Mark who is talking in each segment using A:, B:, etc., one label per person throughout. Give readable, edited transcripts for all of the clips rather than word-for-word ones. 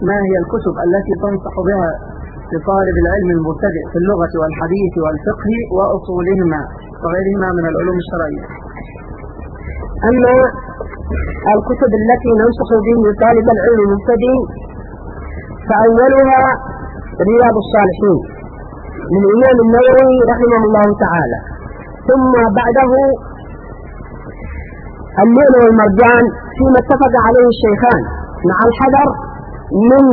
A: ما هي الكتب التي تنصح بها لطالب العلم المبتدئ في اللغة والحديث والفقه وأصولهما وغيرهما من العلوم الشرعية؟
B: أما الكتب التي ننصح به طالب العلم المبتدئ فأولها رياض الصالحين للإمام النووي رحمه الله تعالى، ثم بعده اللؤلؤ والمرجان فيما اتفق عليه الشيخان مع الحذر من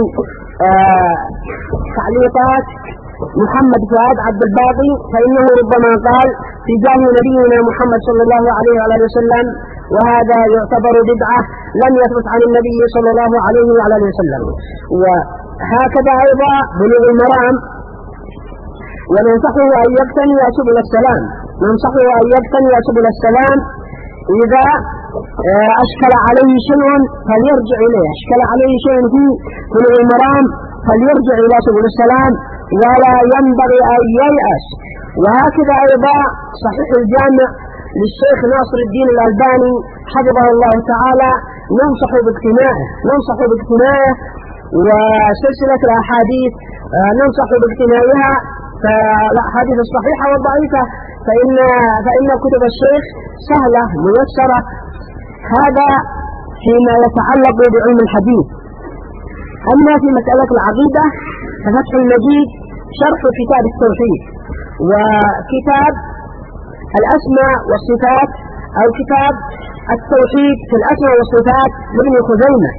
B: تعليقات محمد فؤاد عبد الباقي، فإنه ربما قال في جاه نبينا محمد صلى الله عليه وعلى وسلم، وهذا يعتبر بدعة لم يثبت عن النبي صلى الله عليه وعلى وسلم. وهكذا أيضا بلوغ المرام، وننصحه أن يقتني سبل السلام، ننصحه أن يقتني سبل السلام إذا أشكل عليه شيء فليرجع إليه، أشكل عليه شيء في بلوغ المرام فليرجع إلى سبل السلام ولا ينبغي أن ييأس. وهكذا أيضا صحيح الجامع للشيخ ناصر الدين الألباني حفظه الله تعالى ننصح باقتنائه، وسلسلة الأحاديث ننصح باقتنائها، فالأحاديث الصحيحة والضعيفة فإن كتب الشيخ سهلة ميسرة. هذا فيما يتعلق بعلم الحديث. أما في مسألة العقيدة ففتح المجيد شرح كتاب التوحيد، وكتاب الأسماء والصفات أو كتاب التوحيد في الأسماء والصفات لابن خزيمة.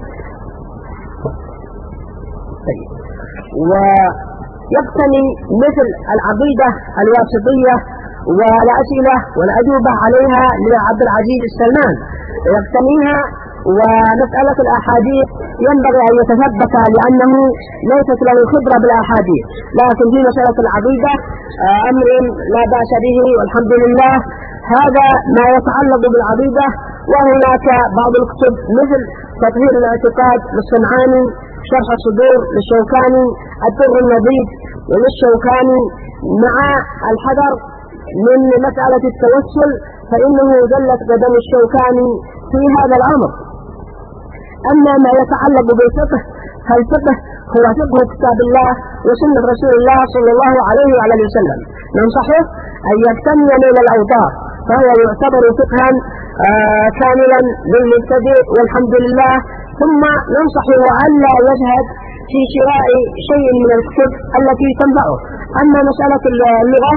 B: ويقتني مثل العقيدة الواسطية والأسئلة والأجوبة عليها لعبد العزيز السلمان يقتنيها. ومسألة الأحاديث ينبغي أن يتثبت لأنه ليست له خبرة بالأحاديث، لكن في مسألة العقيدة أمر لا بأس به والحمد لله. هذا ما يتعلق بالعقيدة. وهناك بعض الكتب مثل تطهير الاعتقاد للصنعاني، شرح الصدور للشوكاني، الدر النضيد للشوكاني، مع الحذر من مسألة التوسل فإنه زلت قدم الشوكاني في هذا الأمر. أما ما يتعلق بالفقه فالفقه هو فقه كتاب الله وسنة رسول الله صلى الله عليه وعلى وسلم. ننصحه أن يقتني نيل الأوطار، فهو يعتبر فقها كاملا للمبتدئ والحمد لله. ثم ننصحه ألا يجهد في شراء شيء من الكتب التي تنفعه. أما مسألة اللغة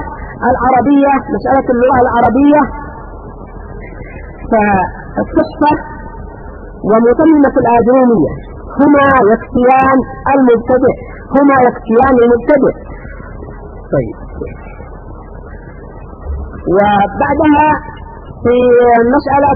B: العربية فالتحفة ومتممة الآجرومية هما يكفيان المبتدئ. طيب، وبعدها في مسألة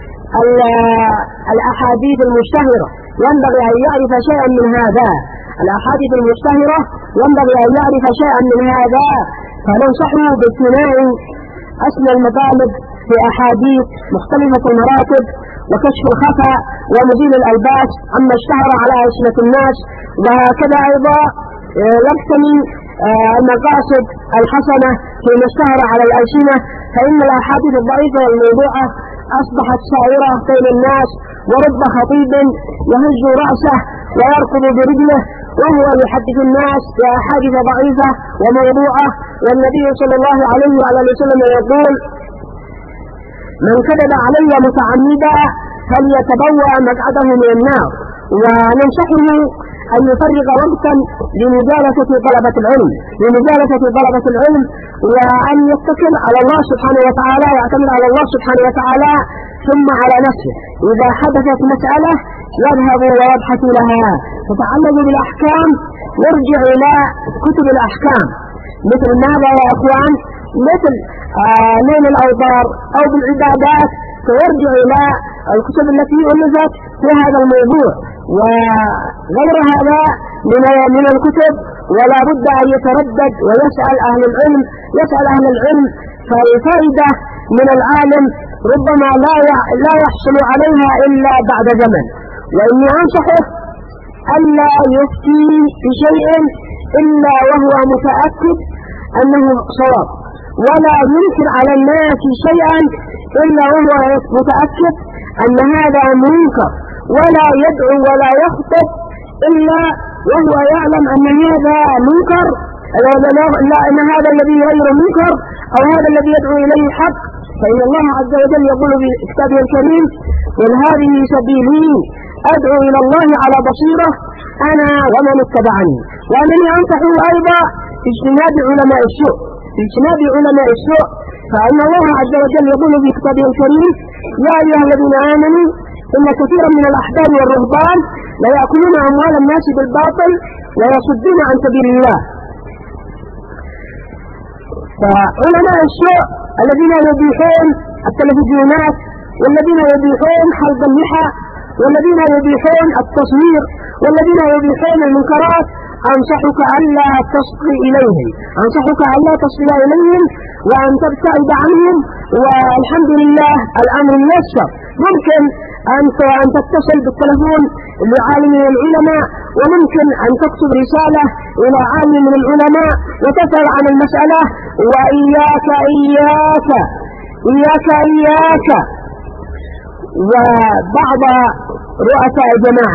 B: الأحاديث المشتهرة ينبغي أن يعرف شيئا من هذا. الأحاديث المشتهرة ينبغي أن يعرف شيئا من هذا، فننصحه باقتناء أسمى المطالب في أحاديث مختلفة المراتب وكشف الخفا ومزيل الألباس عما اشتهر على ألسنة الناس. وهكذا أيضا يقتني المقاصد الحسنة فيما اشتهر على الألسنة، فإن الأحاديث الضعيفة والموضوعة أصبحت سائرة بين الناس، ورب خطيب يهز رأسه ويركض برجله وهو يحدث الناس بأحاديث ضعيفة وموضوعة. والنبي صلى الله عليه وعلى وسلم يقول: من كذب علي متعمدا فليتبوأ مقعده من النار. وننصحه أن يفرغ وقتا لمجالسة طلبة العلم، وأن يتكل على الله سبحانه وتعالى، يعتمد على الله سبحانه وتعالى ثم على نفسه. إذا حدثت مسألة يذهب ويبحث لها تتعلق بالأحكام، يرجع إلى كتب الأحكام. مثل ماذا يا أخوان؟ مثل نيل الأوطار أو بالعبادات، فيرجع إلى الكتب التي ألفت في هذا الموضوع. وغير هذا من الكتب، ولا بد أن يتردد ويسأل أهل العلم، فالفائدة من العالم ربما لا يحصل عليها إلا بعد زمن. وإني أنصحه ألا يفتي بشيء إلا وهو متأكد أنه صواب، ولا ينكر على الناس شيئا إلا وهو متأكد أن هذا منكر، ولا يدعو ولا يخطب إلا وهو يعلم أن هذا منكر، أن هذا الذي غير منكر أو هذا الذي يدعو إليه حق، فإن الله عز وجل يقول في كتابه الكريم: قل هذه سبيلي أدعو إلى الله على بصيرة أنا ومن اتبعني. وأنني أنصحه أيضا باجتناب علماء السوء، فإن الله عز وجل يقول في كتابه الكريم: يا أيها الذين آمنوا إن كثيرا من الأحبار والرهبان لا يأكلون أموال الناس بالباطل ويصدون عن سبيل الله. فعلماء السوء الذين يبيحون التلفزيونات، والذين يبيحون حلق اللحى، والذين يبيحون التصوير، والذين يبيحون المنكرات، أنصحك ألا تصغي إليهم، وأن تبتعد عنهم. والحمد لله الأمر ميسر، ممكن أن تتصل بالتلفون لعالم من العلماء، وممكن أن تكتب رسالة إلى عالم من العلماء وتسأل عن المسألة. وإياك وبعض رؤساء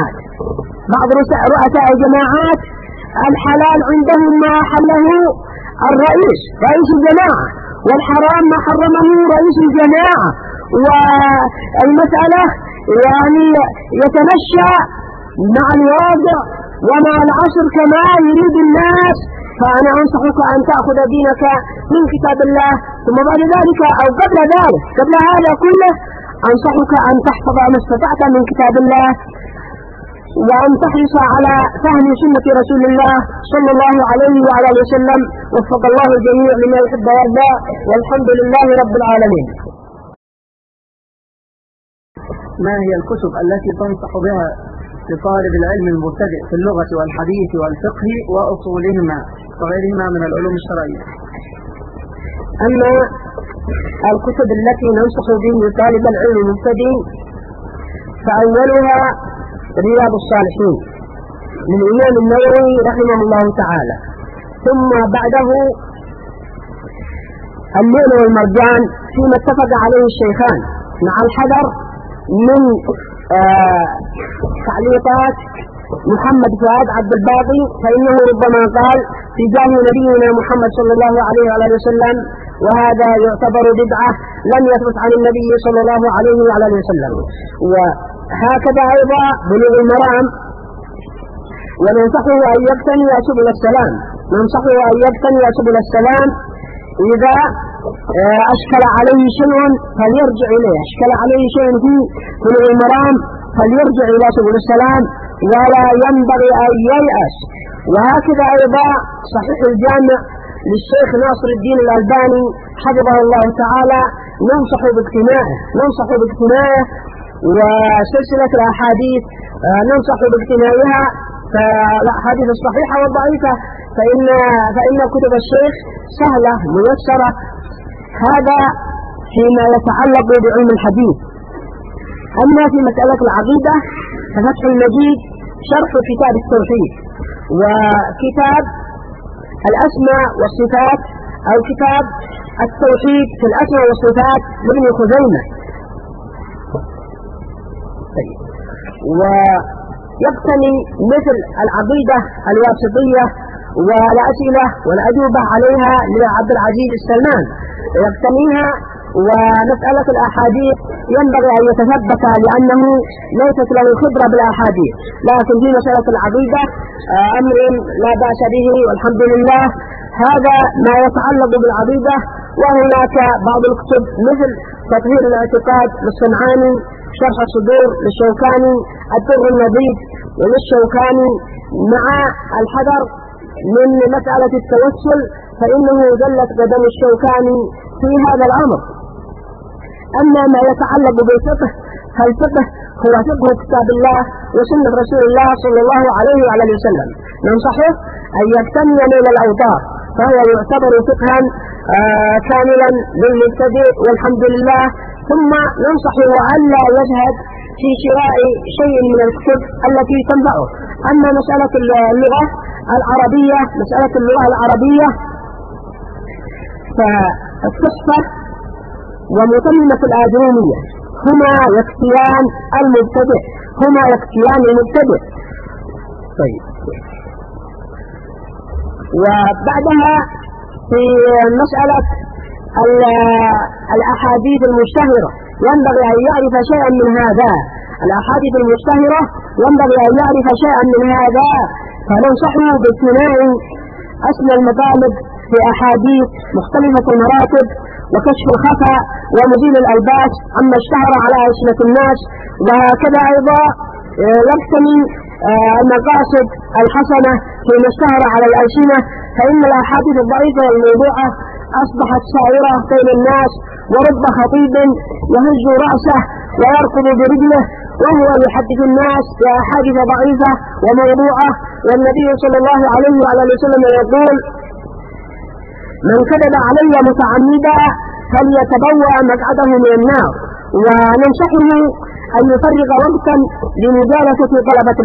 B: الجماعات الحلال عندهم ما حله رئيس الجماعة، والحرام ما حرمه رئيس الجماعة، والمسألة يعني يتمشى مع الواقع ومع العصر كما يريد الناس. فأنا أنصحك أن تأخذ دينك من كتاب الله، ثم بعد ذلك أو قبل هذا كله أنصحك أن تحفظ ما استطعت من كتاب الله، وأن تحرص على فهم سنة رسول الله صلى الله عليه وعلى آله وسلم. وفق الله الجميع لما يحب ويرضى، والحمد لله رب العالمين.
A: ما هي الكتب التي تنصح بها لطالب العلم المبتدئ في اللغة والحديث والفقه وأصولهما وغيرهما من العلوم الشرعية؟
B: أما الكتب التي ننصح به لطالب العلم المبتدئ فأولها رياض الصالحين من الإمام النووي رحمه الله تعالى، ثم بعده اللؤلؤ والمرجان فيما اتفق عليه الشيخان، مع الحذر من تعليقات محمد فؤاد عبد الباقي، فإنه ربما قال في جاه نبينا محمد صلى الله عليه وعلى وسلم، وهذا يعتبر بدعة لم يثبت عن النبي صلى الله عليه وعلى وسلم. وهكذا أيضا بلوغ المرام، وننصحه أن يقتني سبل السلام، إذا أشكل عليه شيء فليرجع إليه، في بلوغ المرام فليرجع إلى سبل السلام ولا ينبغي أن ييأس. وهكذا أيضا صحيح الجامع للشيخ ناصر الدين الألباني حفظه الله تعالى ننصح باقتنائه، وسلسلة الأحاديث ننصح باقتنائها، فالأحاديث الصحيحة والضعيفة فإن كتب الشيخ سهلة ميسرة. هذا فيما يتعلق بعلم الحديث. أما في مسألة العقيدة ففتح المجيد شرح كتاب التوحيد، وكتاب الأسماء والصفات أو كتاب التوحيد في الأسماء والصفات لابن خزيمة. ويقتني مثل العقيدة الواسطية والأسئلة والأجوبة عليها لعبد العزيز السلمان يقتنيها. ومسألة الأحاديث ينبغي أن يتثبت لأنه ليست له خبرة بالأحاديث، لكن في مسألة العقيدة أمر لا بأس به والحمد لله. هذا ما يتعلق بالعقيدة. وهناك بعض الكتب مثل تطهير الاعتقاد للصنعاني، شرح الصدور للشوكاني، الدر النضيد للشوكاني، مع الحذر من مسألة التوسل فإنه زلت قدم الشوكاني في هذا الأمر. أما ما يتعلق بالفقه فالفقه هو فقه كتاب الله وسنة رسول الله صلى الله عليه وعلى وسلم. ننصحه أن يهتم إلى الأوطار، فهو يعتبر فقها كاملا للمبتدئ والحمد لله. ثم ننصحه ألا يزهد في شراء شيء من الكتب التي تنفعه. أما مسألة اللغة العربية فالتحفة ومتممة الآجرومية هما يكفيان المبتدئ. طيب. وبعدها في مسألة الأحاديث المشتهرة ينبغي أن يعرف شيئا من هذا. الأحاديث المشتهرة ينبغي أن يعرف شيئا من هذا، فننصحه باقتناء أسمى المطالب في أحاديث مختلفة المراتب وكشف الخفا ومزيل الألباس عما اشتهر على ألسنة الناس، وهكذا أيضا يقتني المقاصد الحسنة فيما اشتهر على الألسنة، فإن الأحاديث الضعيفة والموضوعة أصبحت سائرة بين الناس، ورب خطيب يهز رأسه ويركض برجله وهو يحدث الناس بأحاديث ضعيفة وموضوعة، والنبي صلى الله عليه وعلى وسلم يقول: من كذب علي متعمدا فليتبوأ مقعده من النار. وننصحه أن يفرغ وقتا لمجالسة طلبة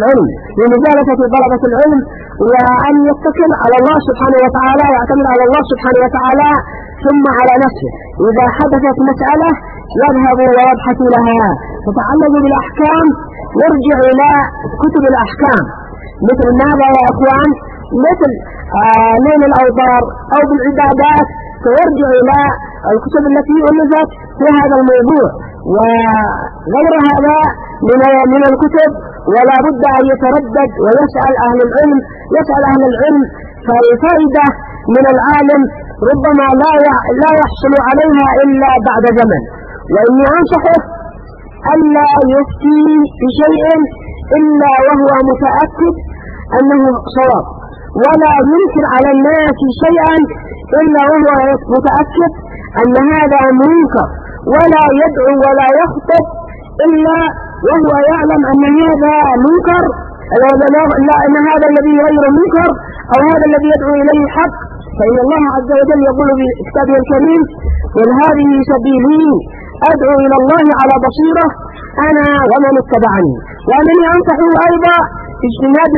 B: العلم وأن يتكل على الله سبحانه وتعالى، يعتمد على الله سبحانه وتعالى ثم على نفسه. إذا حدثت مسألة يذهب ويبحث لها تتعلق بالأحكام، يرجع إلى كتب الأحكام. مثل ماذا يا أخوان؟ مثل نيل الأوطار أو بالعبادات، فيرجع إلى الكتب التي ألفت في هذا الموضوع. وغير هذا من الكتب، ولا بد أن يتردد ويسأل أهل العلم، فالفائدة من العالم ربما لا يحصل عليها إلا بعد زمن. وإني أنصحه ألا يفتي بشيء إلا وهو متأكد أنه صواب، ولا ينكر على الناس شيئا إلا وهو متأكد أن هذا منكر، ولا يدعو ولا يخطب إلا وهو يعلم أن هذا منكر، أن هذا الذي غير منكر أو هذا الذي يدعو إليه حق. فإن الله عز وجل يقول في كتابه الكريم: قل هذه سبيلي أدعو إلى الله على بصيرة أنا ومن اتبعني. وأنني أنصحه أيضا باجتناب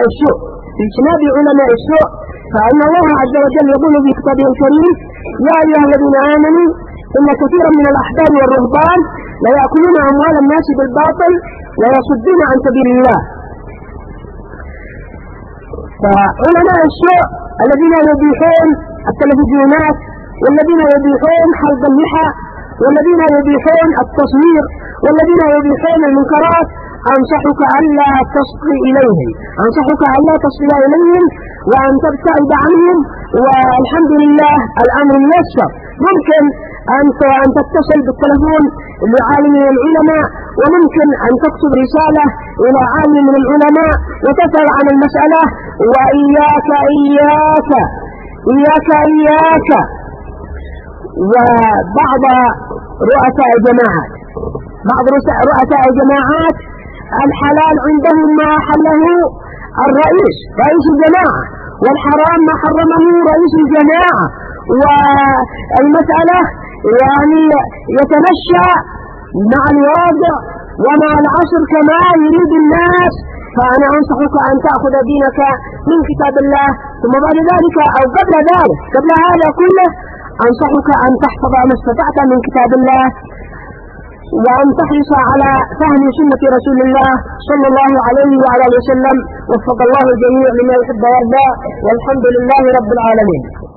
B: علماء السوء، فإن الله عز وجل يقول في كتابه الكريم: يا أيها الذين آمنوا إن كثيرا من الأحبار والرهبان لا يأكلون أموال الناس بالباطل ويصدون عن سبيل الله. فعلماء السوء الذين يبيحون التلفزيونات، والذين يبيحون حلق اللحى، والذين يبيحون التصوير، والذين يبيحون المنكرات، أنصحك ألا تصغي إليهم، وأن تبتعد عنهم. والحمد لله الأمر ميسر، ممكن أن تتصل بالتلفون لعالم من العلماء، وممكن أن تكتب رسالة إلى عالم من العلماء وتسأل عن المسألة. وإياك وبعض رؤساء الجماعات الحلال عندهم ما حله رئيس الجماعة، والحرام ما حرمه رئيس الجماعة، والمسألة يعني يتمشى مع الواقع ومع العصر كما يريد الناس. فأنا أنصحك أن تأخذ دينك من كتاب الله، ثم بعد ذلك أو قبل هذا كله أنصحك أن تحفظ ما استطعت من كتاب الله، وأن تحرص على فهم سنة رسول الله صلى الله عليه وعلى وسلم. وفق الله الجميع لما يحب ويرضى، والحمد لله رب العالمين.